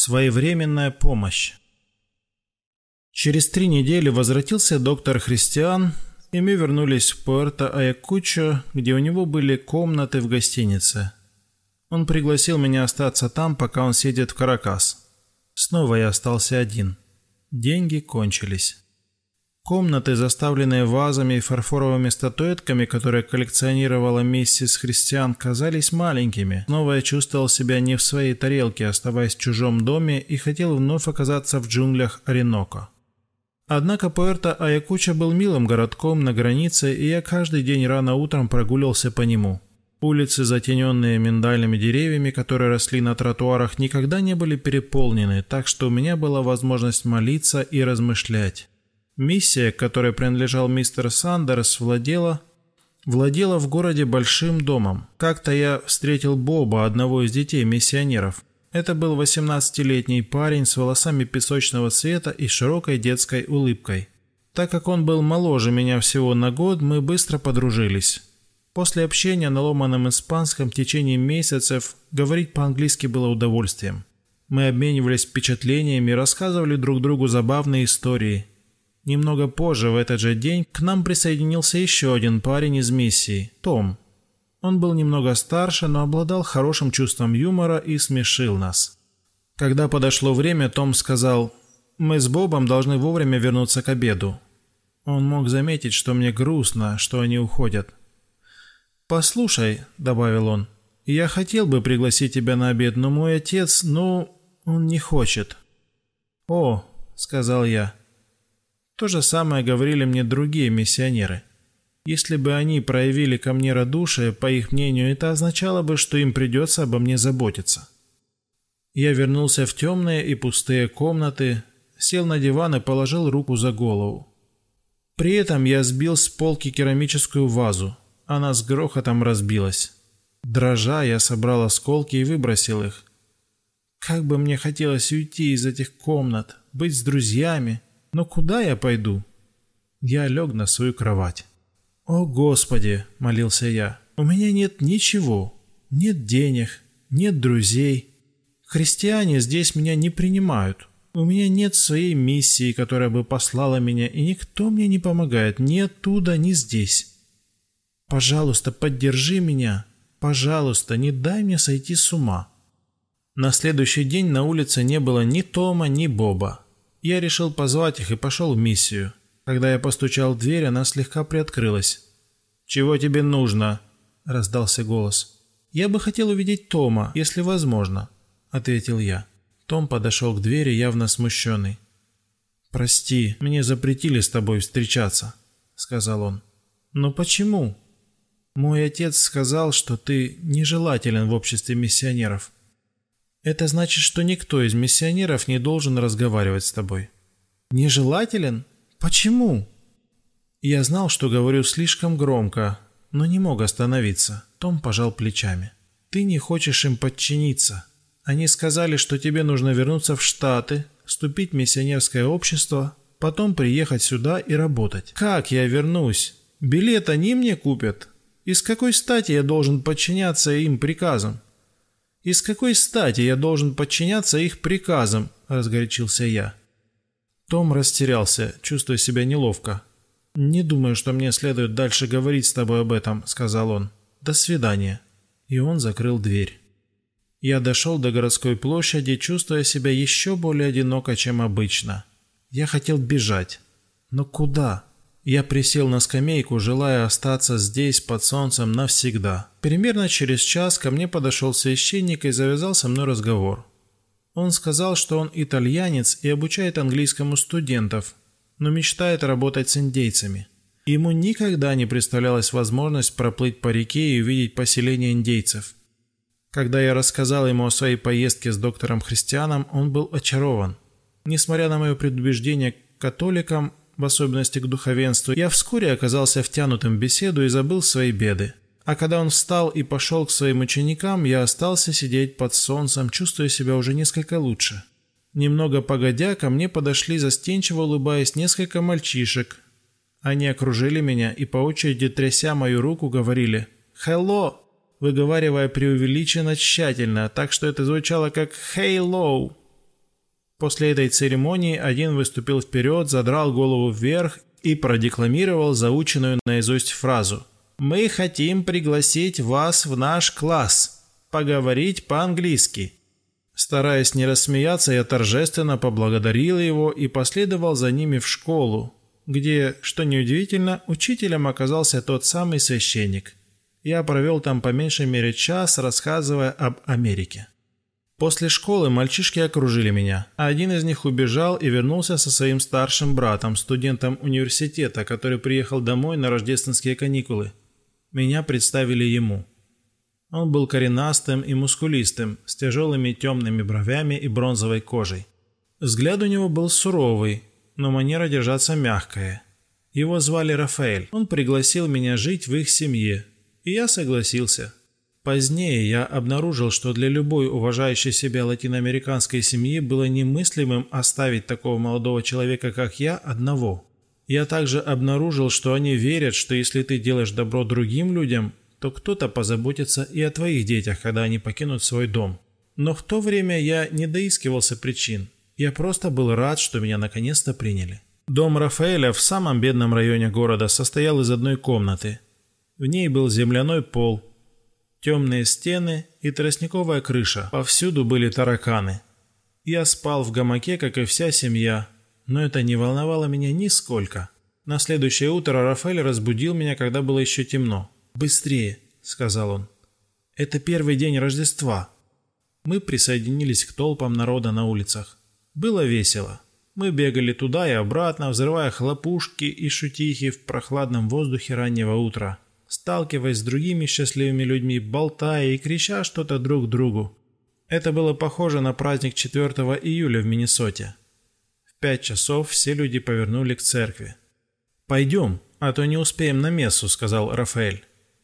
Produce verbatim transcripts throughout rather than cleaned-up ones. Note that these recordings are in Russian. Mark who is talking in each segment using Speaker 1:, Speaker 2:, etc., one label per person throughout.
Speaker 1: Своевременная помощь. Через три недели возвратился доктор Христиан, и мы вернулись в Пуэрто-Аякучо, где у него были комнаты в гостинице. Он пригласил меня остаться там, пока он сидит в Каракас. Снова я остался один. Деньги кончились. Комнаты, заставленные вазами и фарфоровыми статуэтками, которые коллекционировала миссис Христиан, казались маленькими. Снова я чувствовал себя не в своей тарелке, оставаясь в чужом доме, и хотел вновь оказаться в джунглях Ореноко. Однако Пуэрто-Аякучо был милым городком на границе, и я каждый день рано утром прогуливался по нему. Улицы, затененные миндальными деревьями, которые росли на тротуарах, никогда не были переполнены, так что у меня была возможность молиться и размышлять. Миссия, к которой принадлежал мистер Сандерс, владела, владела в городе большим домом. Как-то я встретил Боба, одного из детей миссионеров. Это был восемнадцатилетний парень с волосами песочного цвета и широкой детской улыбкой. Так как он был моложе меня всего на год, мы быстро подружились. После общения на ломаном испанском в течение месяцев говорить по-английски было удовольствием. Мы обменивались впечатлениями и рассказывали друг другу забавные истории. Немного позже, в этот же день, к нам присоединился еще один парень из миссии – Том. Он был немного старше, но обладал хорошим чувством юмора и смешил нас. Когда подошло время, Том сказал: «Мы с Бобом должны вовремя вернуться к обеду». Он мог заметить, что мне грустно, что они уходят. «Послушай», – добавил он, – «я хотел бы пригласить тебя на обед, но мой отец, ну, он не хочет». «О», – сказал я. То же самое говорили мне другие миссионеры. Если бы они проявили ко мне радушие, по их мнению, это означало бы, что им придется обо мне заботиться. Я вернулся в темные и пустые комнаты, сел на диван и положил руку за голову. При этом я сбил с полки керамическую вазу. Она с грохотом разбилась. Дрожа, я собрал осколки и выбросил их. Как бы мне хотелось уйти из этих комнат, быть с друзьями. Но куда я пойду? Я лег на свою кровать. «О, Господи!» – молился я. «У меня нет ничего. Нет денег, нет друзей. Христиане здесь меня не принимают. У меня нет своей миссии, которая бы послала меня, и никто мне не помогает ни оттуда, ни здесь. Пожалуйста, поддержи меня. Пожалуйста, не дай мне сойти с ума». На следующий день на улице не было ни Тома, ни Боба. Я решил позвать их и пошел в миссию. Когда я постучал в дверь, она слегка приоткрылась. «Чего тебе нужно?» – раздался голос. «Я бы хотел увидеть Тома, если возможно», – ответил я. Том подошел к двери, явно смущенный. «Прости, мне запретили с тобой встречаться», – сказал он. «Но почему?» «Мой отец сказал, что ты нежелателен в обществе миссионеров. Это значит, что никто из миссионеров не должен разговаривать с тобой». «Нежелателен? Почему?» Я знал, что говорю слишком громко, но не мог остановиться. Том пожал плечами. «Ты не хочешь им подчиниться. Они сказали, что тебе нужно вернуться в Штаты, вступить в миссионерское общество, потом приехать сюда и работать. Как я вернусь? Билет они мне купят? И с какой стати я должен подчиняться им приказам?» «И с какой стати я должен подчиняться их приказам?» – разгорячился я. Том растерялся, чувствуя себя неловко. «Не думаю, что мне следует дальше говорить с тобой об этом», – сказал он. «До свидания». И он закрыл дверь. Я дошел до городской площади, чувствуя себя еще более одиноко, чем обычно. Я хотел бежать. Но куда? Я присел на скамейку, желая остаться здесь под солнцем навсегда. Примерно через час ко мне подошел священник и завязал со мной разговор. Он сказал, что он итальянец и обучает английскому студентов, но мечтает работать с индейцами. Ему никогда не представлялась возможность проплыть по реке и увидеть поселение индейцев. Когда я рассказал ему о своей поездке с доктором Христианом, он был очарован. Несмотря на мое предубеждение к католикам, в особенности к духовенству, я вскоре оказался втянутым в беседу и забыл свои беды. А когда он встал и пошел к своим ученикам, я остался сидеть под солнцем, чувствуя себя уже несколько лучше. Немного погодя, ко мне подошли, застенчиво улыбаясь, несколько мальчишек. Они окружили меня и по очереди, тряся мою руку, говорили «Hello», выговаривая преувеличенно тщательно, так что это звучало как «Hey-lo». После этой церемонии один выступил вперед, задрал голову вверх и продекламировал заученную наизусть фразу: «Мы хотим пригласить вас в наш класс, поговорить по-английски». Стараясь не рассмеяться, я торжественно поблагодарил его и последовал за ними в школу, где, что неудивительно, учителем оказался тот самый священник. Я провел там по меньшей мере час, рассказывая об Америке. После школы мальчишки окружили меня. Один из них убежал и вернулся со своим старшим братом, студентом университета, который приехал домой на рождественские каникулы. Меня представили ему. Он был коренастым и мускулистым, с тяжелыми темными бровями и бронзовой кожей. Взгляд у него был суровый, но манера держаться мягкая. Его звали Рафаэль. Он пригласил меня жить в их семье, и я согласился. Позднее я обнаружил, что для любой уважающей себя латиноамериканской семьи было немыслимым оставить такого молодого человека, как я, одного. Я также обнаружил, что они верят, что если ты делаешь добро другим людям, то кто-то позаботится и о твоих детях, когда они покинут свой дом. Но в то время я не доискивался причин. Я просто был рад, что меня наконец-то приняли. Дом Рафаэля в самом бедном районе города состоял из одной комнаты. В ней был земляной пол, темные стены и тростниковая крыша. Повсюду были тараканы. Я спал в гамаке, как и вся семья, но это не волновало меня нисколько. На следующее утро Рафаэль разбудил меня, когда было еще темно. «Быстрее», — сказал он. «Это первый день Рождества». Мы присоединились к толпам народа на улицах. Было весело. Мы бегали туда и обратно, взрывая хлопушки и шутихи в прохладном воздухе раннего утра, сталкиваясь с другими счастливыми людьми, болтая и крича что-то друг другу. Это было похоже на праздник четвёртого июля в Миннесоте. В пять часов все люди повернули к церкви. «Пойдем, а то не успеем на мессу», — сказал Рафаэль.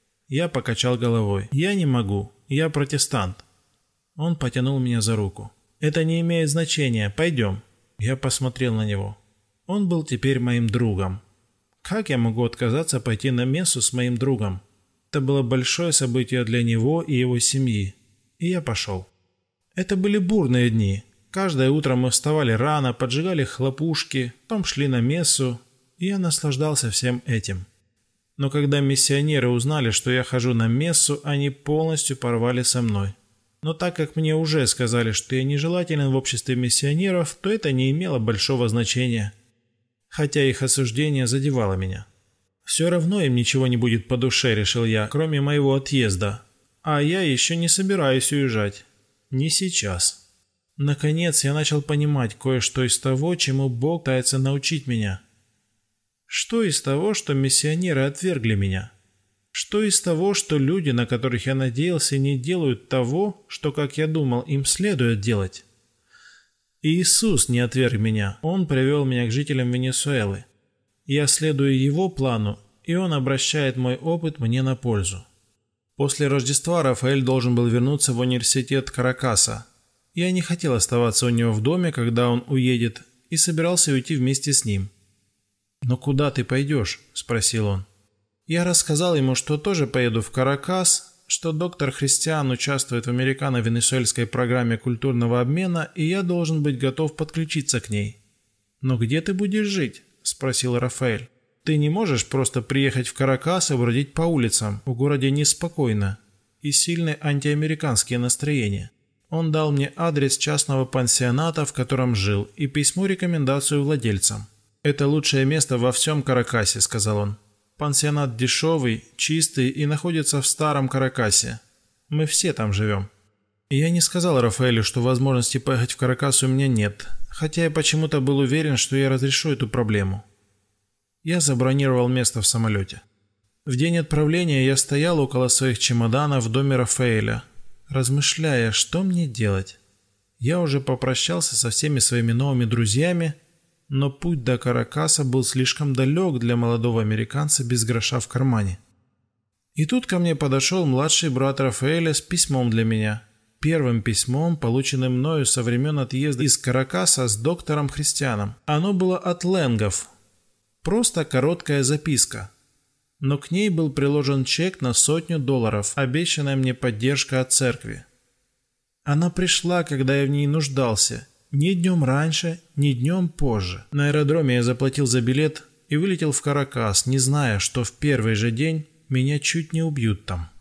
Speaker 1: Я покачал головой. «Я не могу. Я протестант». Он потянул меня за руку. «Это не имеет значения. Пойдем». Я посмотрел на него. Он был теперь моим другом. Как я могу отказаться пойти на мессу с моим другом? Это было большое событие для него и его семьи. И я пошел. Это были бурные дни. Каждое утро мы вставали рано, поджигали хлопушки, потом шли на мессу, и я наслаждался всем этим. Но когда миссионеры узнали, что я хожу на мессу, они полностью порвали со мной. Но так как мне уже сказали, что я нежелателен в обществе миссионеров, то это не имело большого значения. Хотя их осуждение задевало меня. Все равно им ничего не будет по душе, решил я, кроме моего отъезда. А я еще не собираюсь уезжать. Не сейчас. Наконец я начал понимать кое-что из того, чему Бог пытается научить меня. Что из того, что миссионеры отвергли меня? Что из того, что люди, на которых я надеялся, не делают того, что, как я думал, им следует делать? Иисус не отверг меня. Он привел меня к жителям Венесуэлы. Я следую Его плану, и Он обращает мой опыт мне на пользу. После Рождества Рафаэль должен был вернуться в университет Каракаса. Я не хотел оставаться у него в доме, когда он уедет, и собирался уйти вместе с ним. «Но куда ты пойдешь?» – спросил он. Я рассказал ему, что тоже поеду в Каракас, что доктор Христиан участвует в американо-венесуэльской программе культурного обмена, и я должен быть готов подключиться к ней. «Но где ты будешь жить?» – спросил Рафаэль. «Ты не можешь просто приехать в Каракас и бродить по улицам. В городе неспокойно и сильные антиамериканские настроения». Он дал мне адрес частного пансионата, в котором жил, и письмо-рекомендацию владельцам. «Это лучшее место во всем Каракасе», — сказал он. «Пансионат дешевый, чистый и находится в старом Каракасе. Мы все там живем». И я не сказал Рафаэлю, что возможности поехать в Каракас у меня нет, хотя я почему-то был уверен, что я разрешу эту проблему. Я забронировал место в самолете. В день отправления я стоял около своих чемоданов в доме Рафаэля, размышляя, что мне делать. Я уже попрощался со всеми своими новыми друзьями, но путь до Каракаса был слишком далек для молодого американца без гроша в кармане. И тут ко мне подошел младший брат Рафаэля с письмом для меня. Первым письмом, полученным мною со времен отъезда из Каракаса с доктором Христианом. Оно было от Ленгов. Просто короткая записка. Но к ней был приложен чек на сотню долларов, обещанная мне поддержка от церкви. Она пришла, когда я в ней нуждался, Ни днем раньше, ни днем позже. На аэродроме я заплатил за билет и вылетел в Каракас, не зная, что в первый же день меня чуть не убьют там.